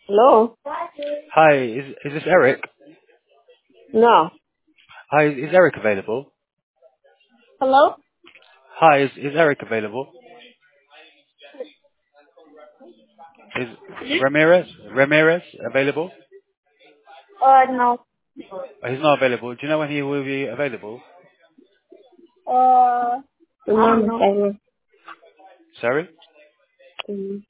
Hello? Hi, is this Eric? No. Hi, is Eric available? Hello? Hi, is Eric available? Is Ramirez available? No. He's not available. Do you know when he will be available? No. Sorry?